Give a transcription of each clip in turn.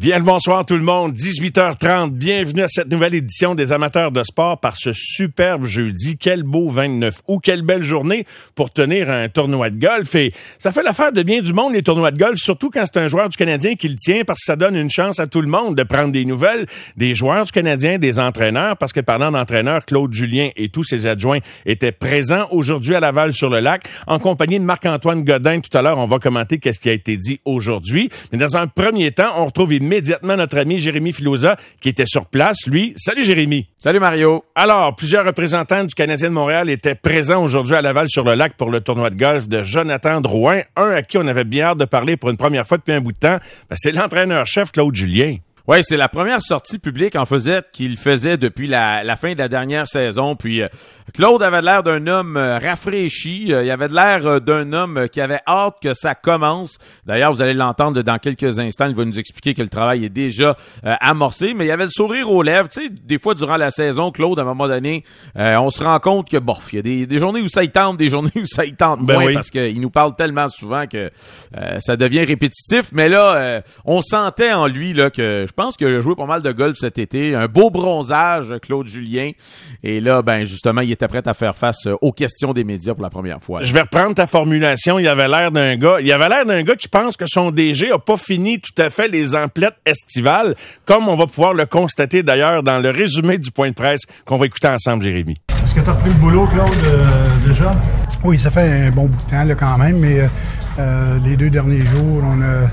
Bien le bonsoir tout le monde, 18h30, bienvenue à cette nouvelle édition des amateurs de sport par ce superbe jeudi. Quel beau 29 août, quelle belle journée pour tenir un tournoi de golf. Et ça fait l'affaire de bien du monde les tournois de golf, surtout quand c'est un joueur du Canadien qui le tient, parce que ça donne une chance à tout le monde de prendre des nouvelles des joueurs du Canadien, des entraîneurs, parce que parlant d'entraîneurs, Claude Julien et tous ses adjoints étaient présents aujourd'hui à Laval-sur-le-Lac en compagnie de Marc-Antoine Godin. Tout à l'heure, on va commenter qu'est-ce qui a été dit aujourd'hui. Mais dans un premier temps, on retrouve immédiatement notre ami Jérémy Filosa qui était sur place, lui. Salut Jérémy. Salut Mario. Alors, plusieurs représentants du Canadien de Montréal étaient présents aujourd'hui à Laval-sur-le-Lac pour le tournoi de golf de Jonathan Drouin, un à qui on avait bien hâte de parler pour une première fois depuis un bout de temps. Ben, c'est l'entraîneur-chef Claude Julien. Oui, c'est la première sortie publique qu'il faisait depuis la fin de la dernière saison. Puis Claude avait l'air d'un homme rafraîchi. Il avait l'air d'un homme qui avait hâte que ça commence. D'ailleurs, vous allez l'entendre dans quelques instants. Il va nous expliquer que le travail est déjà amorcé. Mais il avait le sourire aux lèvres. Tu sais, des fois, durant la saison, Claude, à un moment donné, on se rend compte que, il y a des journées où ça y tente, des journées où ça y tente moins. Oui. Parce qu'il nous parle tellement souvent que ça devient répétitif. Mais là, on sentait en lui là que je pense qu'il a joué pas mal de golf cet été. Un beau bronzage, Claude Julien. Et là, justement, il était prêt à faire face aux questions des médias pour la première fois. Je vais reprendre ta formulation. Il avait l'air d'un gars qui pense que son DG a pas fini tout à fait les emplettes estivales, comme on va pouvoir le constater d'ailleurs dans le résumé du point de presse qu'on va écouter ensemble, Jérémy. Est-ce que tu as pris le boulot, Claude, déjà? Oui, ça fait un bon bout de temps là, quand même, mais les 2 derniers jours,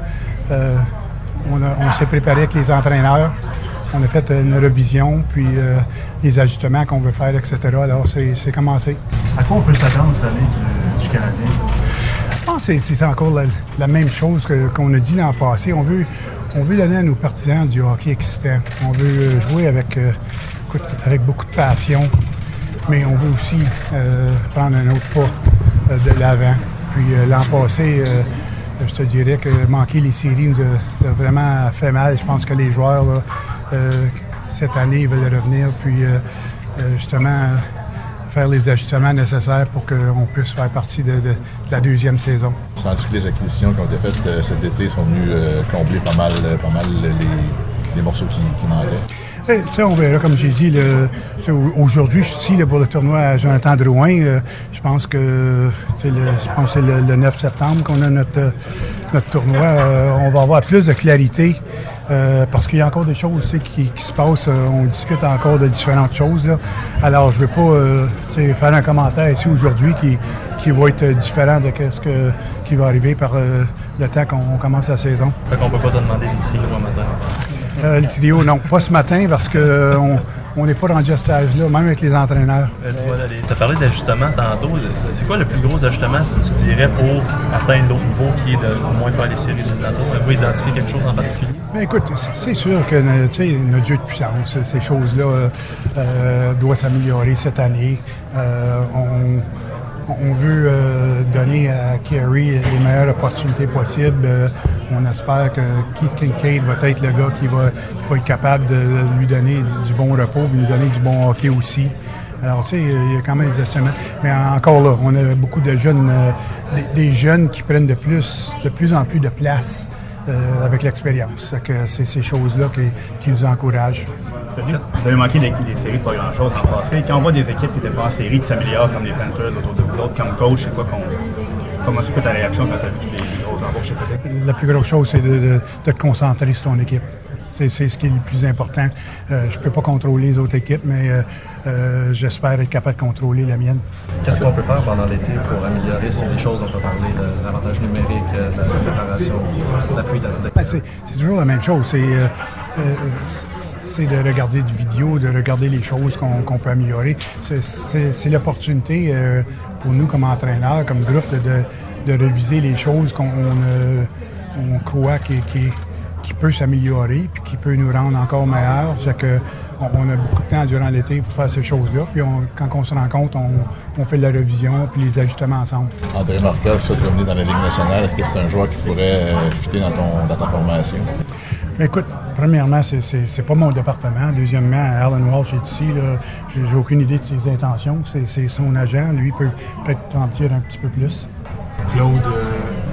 on s'est préparé avec les entraîneurs. On a fait une révision, puis les ajustements qu'on veut faire, etc. Alors, c'est commencé. À quoi on peut s'attendre cette année du Canadien? Je pense que c'est encore la même chose qu'on a dit l'an passé. On veut donner à nos partisans du hockey excitant. On veut jouer avec beaucoup de passion, mais on veut aussi prendre un autre pas de l'avant. Puis l'an passé... je te dirais que manquer les séries nous a vraiment fait mal. Je pense que les joueurs, là, cette année, veulent revenir, puis justement faire les ajustements nécessaires pour qu'on puisse faire partie de la deuxième saison. Sens-tu que les acquisitions qui ont été faites cet été sont venues combler pas mal les morceaux qui manquaient? On verra, comme j'ai dit, aujourd'hui, je suis ici pour le tournoi à Jonathan Drouin. Je pense que c'est le 9 septembre qu'on a notre tournoi. On va avoir plus de clarité parce qu'il y a encore des choses aussi qui se passent. On discute encore de différentes choses, là. Alors, je ne veux pas faire un commentaire ici aujourd'hui qui va être différent de ce qui va arriver par le temps qu'on commence la saison. Fait qu'on peut pas te demander les trios un matin? Le trio, non, pas ce matin parce que on n'est pas rendu à ce stage-là, même avec les entraîneurs. Tu as parlé d'ajustement tantôt. C'est quoi le plus gros ajustement que tu dirais pour atteindre l'autre niveau qui est de au moins faire les séries éliminatoires? Avez-vous identifié quelque chose en particulier? Bien, écoute, c'est sûr que notre jeu de puissance, ces choses-là doivent s'améliorer cette année. On veut donner à Carey les meilleures opportunités possibles. On espère que Keith Kincaid va être le gars qui va être capable de lui donner du bon repos, de lui donner du bon hockey aussi. Alors, tu sais, il y a quand même des ajustements. Mais encore là, on a beaucoup de jeunes, des jeunes qui prennent de plus en plus de place avec l'expérience. C'est ces choses-là qui nous encouragent. Vous avez manqué des séries de pas grand-chose dans le passé. Quand on voit des équipes qui étaient pas en série qui s'améliorent, comme les Panthers autour de vous l'autre, comme coach, c'est quoi comment c'est ta réaction quand tu as vu les grosses embauches? La plus grosse chose, c'est de te concentrer sur ton équipe. C'est ce qui est le plus important. Je peux pas contrôler les autres équipes, mais j'espère être capable de contrôler la mienne. Qu'est-ce qu'on peut faire pendant l'été pour améliorer les choses dont tu as parlé, l'avantage numérique, la préparation, l'appui de... C'est toujours la même chose. C'est de regarder du vidéo, de regarder les choses qu'on peut améliorer. C'est l'opportunité pour nous comme entraîneurs, comme groupe, de réviser les choses qu'on croit qui peut s'améliorer puis qui peut nous rendre encore meilleurs. C'est que on a beaucoup de temps durant l'été pour faire ces choses-là. Puis quand on se rend compte, on fait de la révision puis les ajustements ensemble. André Markov, ça te revenir dans la Ligue nationale, est-ce que c'est un joueur qui pourrait fitter dans ta formation? Écoute, premièrement, c'est pas mon département. Deuxièmement, Alan Walsh est ici. J'ai aucune idée de ses intentions. C'est son agent. Lui peut peut-être t'en dire un petit peu plus. Claude,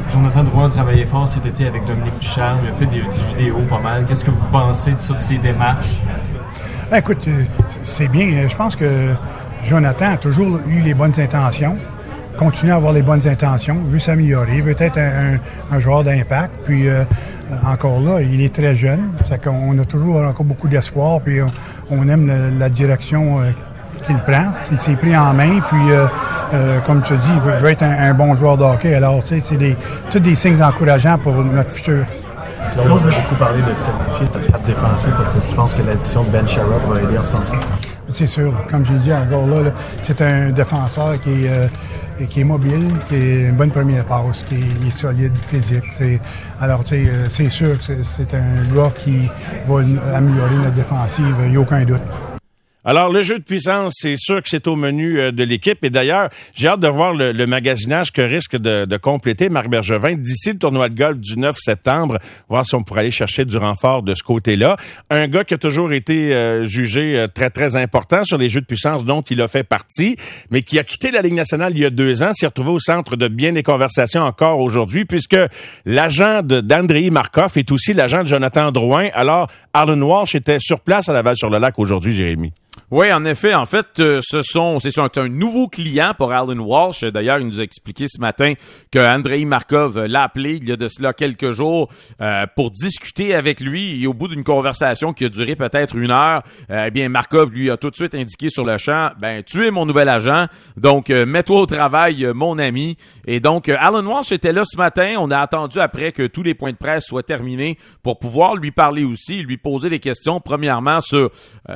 Jonathan Drouin a travaillé fort cet été avec Dominique Ducharme, il a fait du vidéo pas mal. Qu'est-ce que vous pensez de ça, de ces démarches? Ben, écoute, c'est bien. Je pense que Jonathan a toujours eu les bonnes intentions, continue à avoir les bonnes intentions, veut s'améliorer, veut être un joueur d'impact. Puis encore là, il est très jeune. Ça qu'on a toujours encore beaucoup d'espoir. Puis on aime la direction qu'il prend. Il s'est pris en main. Puis comme tu dis, il veut être un bon joueur de hockey. Alors, tu sais, c'est tous des signes encourageants pour notre futur. On a beaucoup parlé de solidifier ta patte défensive. Est-ce que tu penses que l'addition de Ben Sherratt va aider en ce sens-là? C'est sûr. Comme j'ai dit encore là, c'est un défenseur qui est mobile, qui est une bonne première passe, qui est solide, physique. Alors, tu sais, c'est sûr que c'est un gars qui va améliorer notre défensive, il n'y a aucun doute. Alors, le jeu de puissance, c'est sûr que c'est au menu de l'équipe. Et d'ailleurs, j'ai hâte de voir le magasinage que risque de compléter Marc Bergevin d'ici le tournoi de golf du 9 septembre, voir si on pourrait aller chercher du renfort de ce côté-là. Un gars qui a toujours été jugé très, très important sur les jeux de puissance dont il a fait partie, mais qui a quitté la Ligue nationale il y a 2 ans, s'est retrouvé au centre de bien des conversations encore aujourd'hui, puisque l'agent d'Andrei Markov est aussi l'agent de Jonathan Drouin. Alors, Alan Walsh était sur place à Laval-sur-le-Lac aujourd'hui, Jérémy. Oui, en effet. En fait, c'est un nouveau client pour Alan Walsh. D'ailleurs, il nous a expliqué ce matin que Andrei Markov l'a appelé il y a de cela quelques jours pour discuter avec lui. Et au bout d'une conversation qui a duré peut-être 1 heure, eh bien, Markov lui a tout de suite indiqué sur le champ, tu es mon nouvel agent, donc mets-toi au travail, mon ami. Et donc, Alan Walsh était là ce matin. On a attendu après que tous les points de presse soient terminés pour pouvoir lui parler aussi, lui poser des questions. Premièrement, sur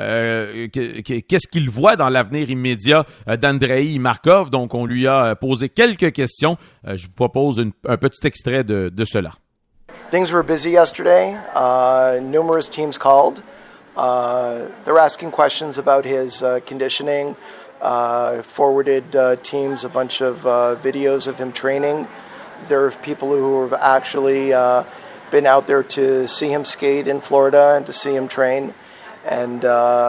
qu'est-ce qu'il voit dans l'avenir immédiat d'Andrei Markov. Donc, on lui a posé quelques questions. Je vous propose un petit extrait de cela. Things were busy yesterday. Numerous teams called. They're asking questions about his conditioning. Forwarded teams a bunch of videos of him training. There are people who have actually been out there to see him skate in Florida and to see him train. And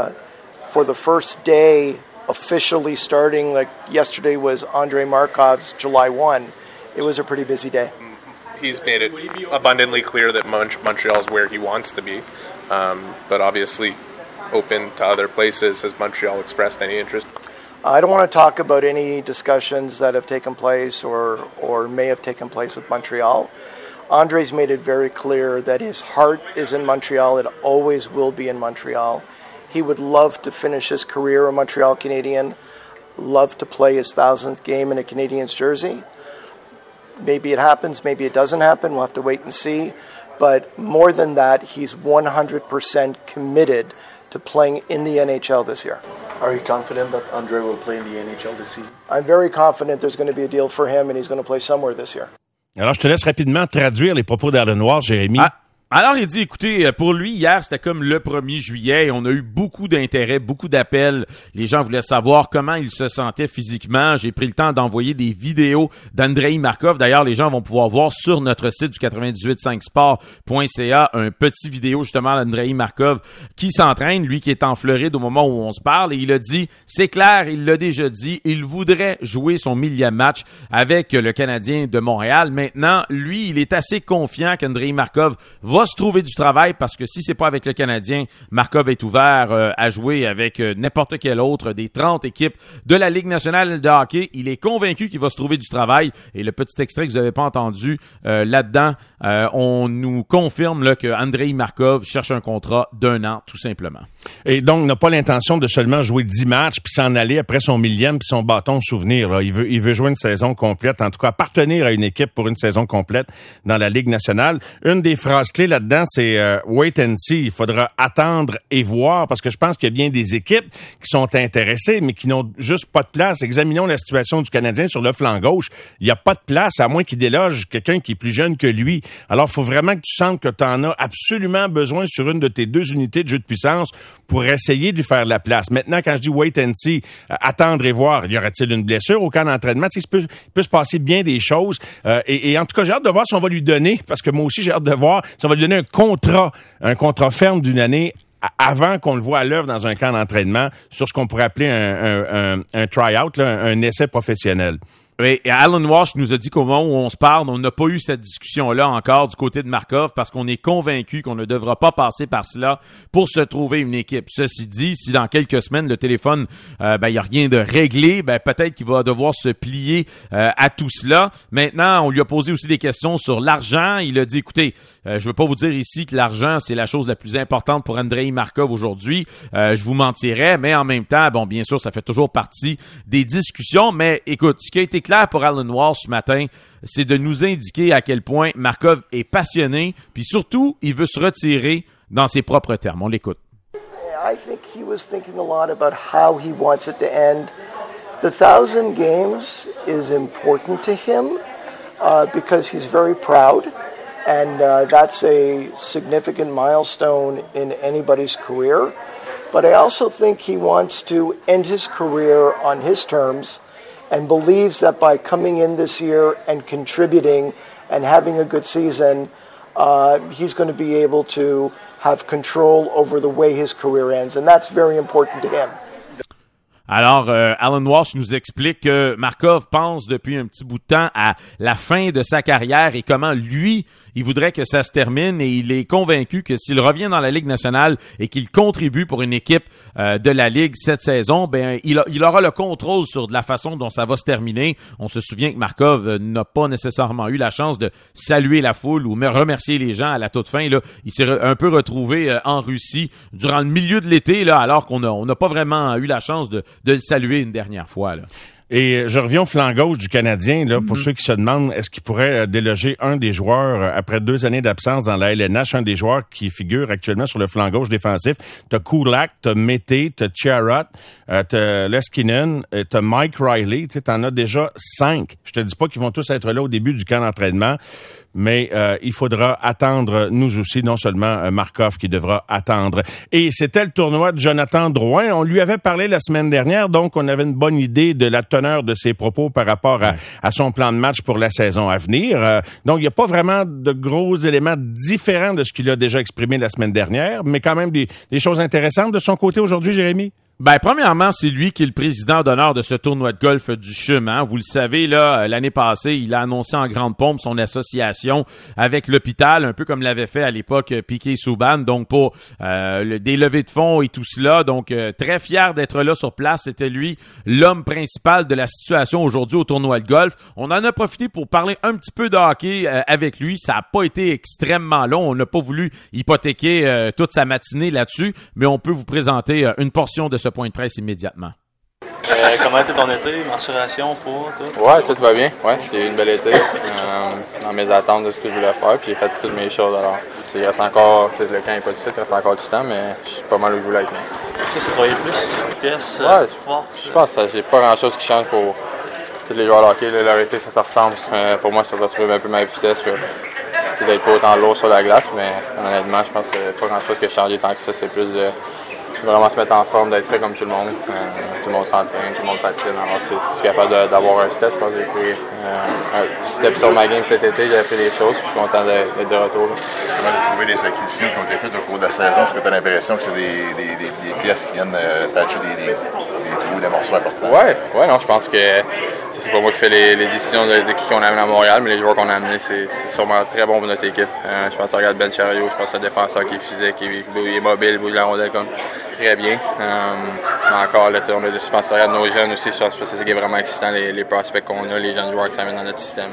for the first day officially starting, like yesterday was Andrei Markov's July 1, it was a pretty busy day. He's made it abundantly clear that Montreal is where he wants to be, but obviously open to other places. Has Montreal expressed any interest? I don't want to talk about any discussions that have taken place or may have taken place with Montreal. Andrei's made it very clear that his heart is in Montreal. It always will be in Montreal. He would love to finish his career a Montreal Canadian, love to play his 1,000th game in a Canadian's jersey. Maybe it happens, maybe it doesn't happen. We'll have to wait and see. But more than that, he's 100% committed to playing in the NHL this year. Are you confident that Andrei will play in the NHL this season? I'm very confident there's going to be a deal for him and he's going to play somewhere this year. Alors, je te laisse rapidement traduire les propos d'Alan Walsh, Jérémy. Alors, il dit, écoutez, pour lui, hier, c'était comme le 1er juillet. On a eu beaucoup d'intérêt, beaucoup d'appels. Les gens voulaient savoir comment il se sentait physiquement. J'ai pris le temps d'envoyer des vidéos d'Andrei Markov. D'ailleurs, les gens vont pouvoir voir sur notre site du 985sport.ca un petit vidéo, justement, d'Andrei Markov qui s'entraîne, lui qui est en Floride au moment où on se parle. Et il a dit, c'est clair, il l'a déjà dit, il voudrait jouer son 1000e match avec le Canadien de Montréal. Maintenant, lui, il est assez confiant qu'Andrei Markov va se trouver du travail parce que si c'est pas avec le Canadien, Markov est ouvert à jouer avec n'importe quelle autre des 30 équipes de la Ligue nationale de hockey. Il est convaincu qu'il va se trouver du travail et le petit extrait que vous n'avez pas entendu là-dedans, on nous confirme là, que Andrei Markov cherche un contrat d'1 an tout simplement. Et donc n'a pas l'intention de seulement jouer 10 matchs puis s'en aller après son 1000e puis son bâton souvenir. Là. Il veut jouer une saison complète, en tout cas appartenir à une équipe pour une saison complète dans la Ligue nationale. Une des phrases clés là-dedans, c'est wait and see. Il faudra attendre et voir parce que je pense qu'il y a bien des équipes qui sont intéressées mais qui n'ont juste pas de place. Examinons la situation du Canadien sur le flanc gauche. Il n'y a pas de place à moins qu'il déloge quelqu'un qui est plus jeune que lui. Alors, il faut vraiment que tu sentes que tu en as absolument besoin sur une de tes 2 unités de jeu de puissance pour essayer de lui faire la place. Maintenant, quand je dis wait and see, attendre et voir, y aura-t-il une blessure au camp d'entraînement? Tu sais, il peut se passer bien des choses. Et en tout cas, j'ai hâte de voir si on va lui donner, parce que moi aussi, j'ai hâte de voir si on va lui donner un contrat ferme d'1 année avant qu'on le voit à l'œuvre dans un camp d'entraînement sur ce qu'on pourrait appeler un try-out, là, un essai professionnel. Oui, et Alan Walsh nous a dit qu'au moment où on se parle, on n'a pas eu cette discussion-là encore du côté de Markov parce qu'on est convaincu qu'on ne devra pas passer par cela pour se trouver une équipe. Ceci dit, si dans quelques semaines, le téléphone, il n'y a rien de réglé, peut-être qu'il va devoir se plier à tout cela. Maintenant, on lui a posé aussi des questions sur l'argent. Il a dit, écoutez, je veux pas vous dire ici que l'argent, c'est la chose la plus importante pour Andrei Markov aujourd'hui. Je vous mentirais, mais en même temps, bon, bien sûr, ça fait toujours partie des discussions. Mais écoute, ce qui a été clair pour Alan Walsh ce matin, c'est de nous indiquer à quel point Markov est passionné, puis surtout, il veut se retirer dans ses propres termes. On l'écoute. I think he was thinking a lot about how he wants it to end. The 1,000 games is important to him because he's very proud, and that's a significant milestone in anybody's career. But I also think he wants to end his career on his terms and believes that by coming in this year and contributing and having a good season, he's going to be able to have control over the way his career ends, and that's very important to him. Alors, Alan Walsh nous explique que Markov pense depuis un petit bout de temps à la fin de sa carrière et comment lui, il voudrait que ça se termine et il est convaincu que s'il revient dans la Ligue nationale et qu'il contribue pour une équipe de la Ligue cette saison, il aura le contrôle sur de la façon dont ça va se terminer. On se souvient que Markov n'a pas nécessairement eu la chance de saluer la foule ou remercier les gens à la toute fin. Là, il s'est un peu retrouvé en Russie durant le milieu de l'été, là, alors qu'on n'a pas vraiment eu la chance de le saluer une dernière fois, là. Et je reviens au flanc gauche du Canadien, là, pour ceux qui se demandent, est-ce qu'il pourrait déloger un des joueurs après 2 années d'absence dans la LNH, un des joueurs qui figure actuellement sur le flanc gauche défensif. T'as Kulak, t'as Mété, t'as Chiarot, t'as Leskinen, t'as Mike Riley, tu sais, t'en as déjà 5. Je te dis pas qu'ils vont tous être là au début du camp d'entraînement, mais il faudra attendre, nous aussi, non seulement Markov qui devra attendre. Et c'était le tournoi de Jonathan Drouin. On lui avait parlé la semaine dernière, donc on avait une bonne idée de la teneur de ses propos par rapport à son plan de match pour la saison à venir. Donc, il n'y a pas vraiment de gros éléments différents de ce qu'il a déjà exprimé la semaine dernière, mais quand même des choses intéressantes de son côté aujourd'hui, Jérémy? Premièrement, c'est lui qui est le président d'honneur de ce tournoi de golf du CHUM. Hein. Vous le savez, là, l'année passée, il a annoncé en grande pompe son association avec l'hôpital, un peu comme l'avait fait à l'époque Piquet Souban, donc pour des levées de fonds et tout cela. Donc, très fier d'être là sur place. C'était lui l'homme principal de la situation aujourd'hui au tournoi de golf. On en a profité pour parler un petit peu de hockey avec lui. Ça n'a pas été extrêmement long. On n'a pas voulu hypothéquer toute sa matinée là-dessus, mais on peut vous présenter une portion de ce point de presse immédiatement. Comment était ton été? Mensuration pour toi? Ouais, tout va bien. Ouais, c'est une belle été. Dans mes attentes de ce que je voulais faire, puis j'ai fait toutes mes choses. Alors, il reste encore, le camp n'est pas tout de suite, il reste encore du temps, mais je suis pas mal où je voulais être. Est-ce que ça travaille plus? Vitesse, force? Je pense que j'ai pas grand-chose qui change pour tous les joueurs de hockey. Leur été, ça ressemble. Pour moi, ça va trouver un peu ma vitesse. C'est d'être pas autant lourd sur la glace, mais honnêtement, je pense que c'est pas grand-chose qui a changé tant que ça. C'est plus de vraiment se mettre en forme, d'être prêt comme tout le monde. Tout le monde s'entraîne, tout le monde patine. Alors, c'est capable d'avoir un step. Je pense que j'ai pris un petit step sur ma game cet été. J'ai fait des choses. Je suis content d'être de retour. Comment de trouver des acquisitions qui ont été faites au cours de la saison? Est-ce que tu as l'impression que c'est des pièces qui viennent patcher des trous, des morceaux importants? Ouais, non, je pense que c'est pas moi qui fais les décisions de qui on amène à Montréal, mais les joueurs qu'on a amenés, c'est sûrement très bon pour notre équipe. Je pense que regarde Ben Chariot, je pense que c'est un défenseur qui est physique, qui est mobile, il bouge la rondelle comme très bien. Mais encore, là, je pense que regarde nos jeunes aussi, c'est ça qui est vraiment excitant, les prospects qu'on a, les jeunes joueurs qui s'amènent dans notre système.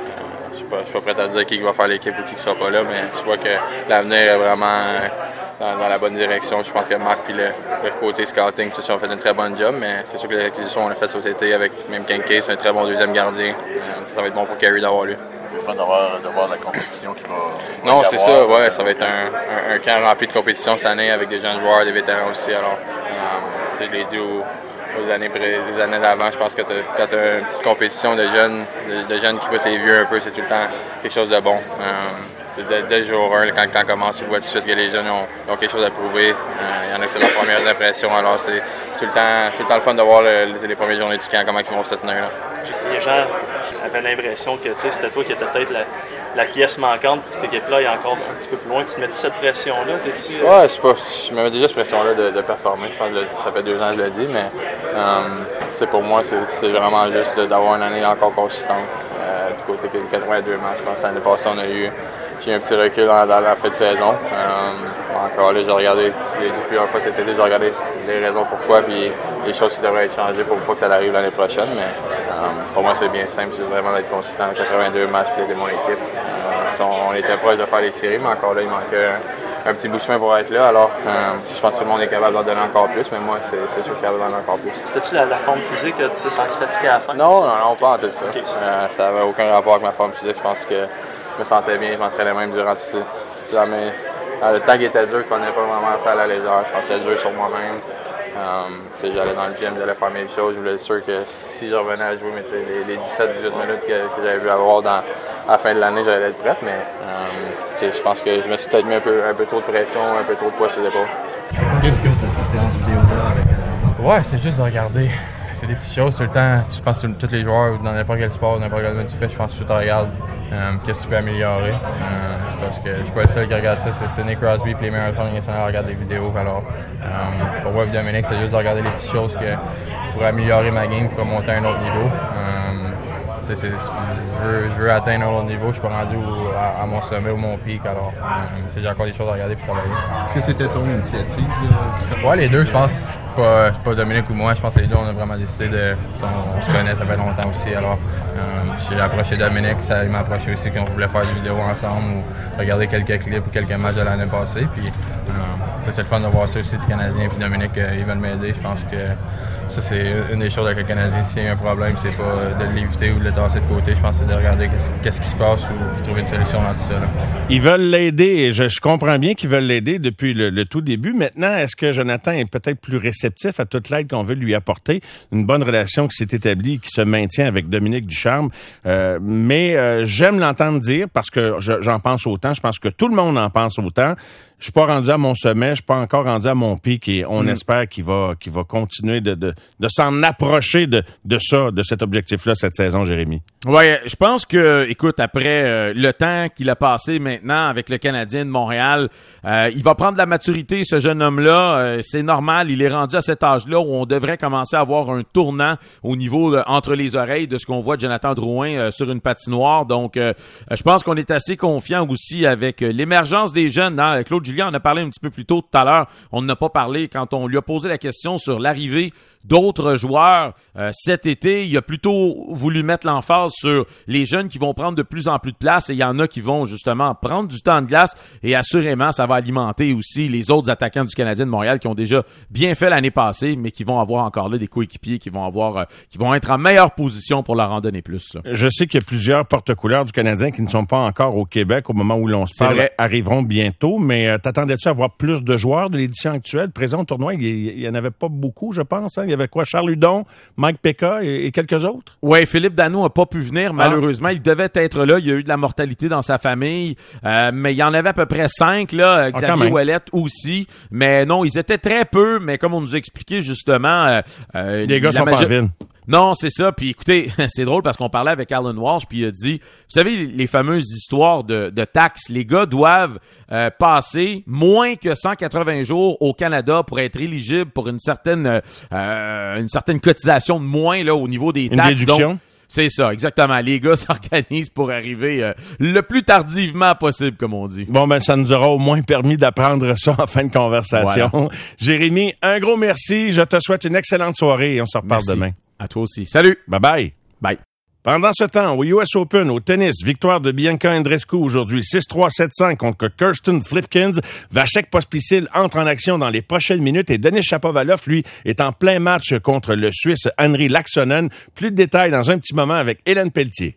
Je suis pas prêt à dire qui va faire l'équipe ou qui ne sera pas là, mais je vois que l'avenir est vraiment dans la bonne direction. Je pense que Marc et le côté scouting, tout ça, ont fait un très bon job, mais c'est sûr que les acquisitions qu'on a faites cet été avec même Kenke, c'est un très bon deuxième gardien. Ça va être bon pour Carey d'avoir lui. C'est le fun de voir la compétition qui va. Non, c'est ça, ouais, ça va être un camp rempli de compétition cette année avec des jeunes joueurs, des vétérans aussi. Alors, je l'ai dit aux années d'avant, je pense que quand tu as une petite compétition de jeunes qui poussent les vieux un peu, c'est tout le temps quelque chose de bon. C'est dès le jour 1, quand on commence, tu vois tout de suite que les jeunes ont quelque chose à prouver. Il y en a qui c'est leurs premières impressions, alors c'est tout le temps le fun de voir les premières journées du camp, comment ils vont se tenir là. Les gens avaient l'impression que c'était toi qui étais peut-être la pièce manquante pour cette équipe-là, il y a encore un petit peu plus loin. Tu te mets cette pression-là? Ouais, je me mets déjà cette pression-là de performer. Je pense que ça fait 2 ans que je le dis, mais pour moi, c'est vraiment juste d'avoir une année encore consistante. Du côté des 82 matchs, je pense que l'année passée, j'ai eu un petit recul dans la fin de saison. Encore là, j'ai regardé, depuis un fois cet été, j'ai regardé les raisons pourquoi, puis les choses qui devraient être changées pour pas que ça arrive l'année prochaine. Mais pour moi, c'est bien simple, c'est vraiment d'être consistant. 82 matchs, puis d'aider mon équipe. On était proche de faire les séries, mais encore là, il manquait un petit bout de chemin pour être là. Alors, je pense que tout le monde est capable d'en donner encore plus, mais moi, c'est sûr que je suis capable d'en donner encore plus. C'était-tu la forme physique? Tu t'es senti fatigué à la fin? Non, pas en tout ça. Okay, ça n'avait aucun rapport avec ma forme physique. Je pense que je me sentais bien, je m'entraînais même durant tout ça. Dans le temps qui était dur, je ne prenais pas vraiment ça à la légère. Je pensais dur sur moi-même. J'allais dans le gym, j'allais faire mes choses. Je voulais être sûr que si je revenais à jouer, les 17-18 minutes que j'avais vu avoir à la fin de l'année, j'allais être prête. Mais je pense que je me suis peut-être mis un peu trop de pression, un peu trop de poids sur les épaules. Qu'est-ce que c'est cette séance vidéo-là avec Ouais, c'est juste de regarder. C'est des petites choses tout le temps. Tu penses sur tous les joueurs, dans n'importe quel sport, n'importe quel moment tu fais, je pense que tu regardes qu'est-ce que tu peux améliorer. C'est parce que je suis pas le seul qui regarde ça. C'est Sidney Crosby et les meilleurs joueurs nationaux regardent des vidéos. Alors, pour moi et Dominique, c'est juste de regarder les petites choses que je pourrais améliorer ma game pour monter à un autre niveau. Je veux atteindre un autre niveau. Je suis pas rendu à mon sommet ou mon pic. Alors, j'ai encore des choses à regarder pour travailler. Est-ce que c'était ton initiative? Ouais, les deux, je pense. C'est pas Dominique ou moi. Je pense que les deux, on a vraiment décidé on se connaît, ça fait longtemps aussi. Alors, j'ai approché Dominique. Il m'a approché aussi qu'on voulait faire des vidéos ensemble ou regarder quelques clips ou quelques matchs de l'année passée. Puis, c'est le fun de voir ça aussi du Canadien. Puis Dominique, ils veulent m'aider. Je pense que ça, c'est une des choses avec le Canadien. S'il y a un problème, c'est pas de l'éviter ou de le tasser de côté. Je pense que c'est de regarder qu'est-ce qui se passe ou trouver une solution dans tout ça. Là. Ils veulent l'aider et je comprends bien qu'ils veulent l'aider depuis le tout début. Maintenant, est-ce que Jonathan est peut-être plus réceptif à toute l'aide qu'on veut lui apporter? Une bonne relation qui s'est établie, qui se maintient avec Dominique Ducharme. Mais j'aime l'entendre dire parce que j'en pense autant. Je pense que tout le monde en pense autant. Je suis pas rendu à mon sommet, je suis pas encore rendu à mon pic et on espère qu'il va continuer de s'en approcher de cet objectif-là cette saison, Jérémy. Ouais, je pense que, écoute, après le temps qu'il a passé maintenant avec le Canadien de Montréal, il va prendre de la maturité, ce jeune homme-là. C'est normal, il est rendu à cet âge-là où on devrait commencer à avoir un tournant au niveau entre les oreilles de ce qu'on voit de Jonathan Drouin sur une patinoire. Donc, je pense qu'on est assez confiant aussi avec l'émergence des jeunes. Hein? Claude Julien en a parlé un petit peu plus tôt tout à l'heure. On n'a pas parlé quand on lui a posé la question sur l'arrivée d'autres joueurs cet été. Il a plutôt voulu mettre l'emphase sur les jeunes qui vont prendre de plus en plus de place et il y en a qui vont justement prendre du temps de glace et assurément, ça va alimenter aussi les autres attaquants du Canadien de Montréal qui ont déjà bien fait l'année passée, mais qui vont avoir encore là des coéquipiers qui vont être en meilleure position pour leur en donner plus. Là. Je sais qu'il y a plusieurs porte-couleurs du Canadien qui ne sont pas encore au Québec au moment où l'on se parle, arriveront bientôt, mais t'attendais-tu à voir plus de joueurs de l'édition actuelle? Présent au tournoi, il y en avait pas beaucoup, je pense, hein? Il y avait quoi? Charles Hudon, Mike Peca et quelques autres? Oui, Philippe Danault n'a pas pu venir, malheureusement. Il devait être là. Il y a eu de la mortalité dans sa famille. Mais il y en avait à peu près 5, là. Xavier Ouellette aussi. Mais non, ils étaient très peu. Mais comme on nous a expliqué, justement... les gars sont pas en ville. Non, c'est ça. Puis écoutez, c'est drôle parce qu'on parlait avec Alan Walsh, puis il a dit, vous savez, les fameuses histoires de taxes, les gars doivent passer moins que 180 jours au Canada pour être éligibles pour une certaine cotisation de moins là au niveau des taxes. Une déduction. Donc, c'est ça, exactement. Les gars s'organisent pour arriver le plus tardivement possible, comme on dit. Bon, ben ça nous aura au moins permis d'apprendre ça en fin de conversation. Voilà. Jérémy, un gros merci. Je te souhaite une excellente soirée et on se reparle demain. À toi aussi. Salut. Bye-bye. Bye. Pendant ce temps, au US Open, au tennis, victoire de Bianca Andreescu aujourd'hui, 6-3, 7-5 contre Kirsten Flipkins. Vasek Pospisil entre en action dans les prochaines minutes et Denis Shapovalov, lui, est en plein match contre le Suisse Henri Laaksonen. Plus de détails dans un petit moment avec Hélène Pelletier.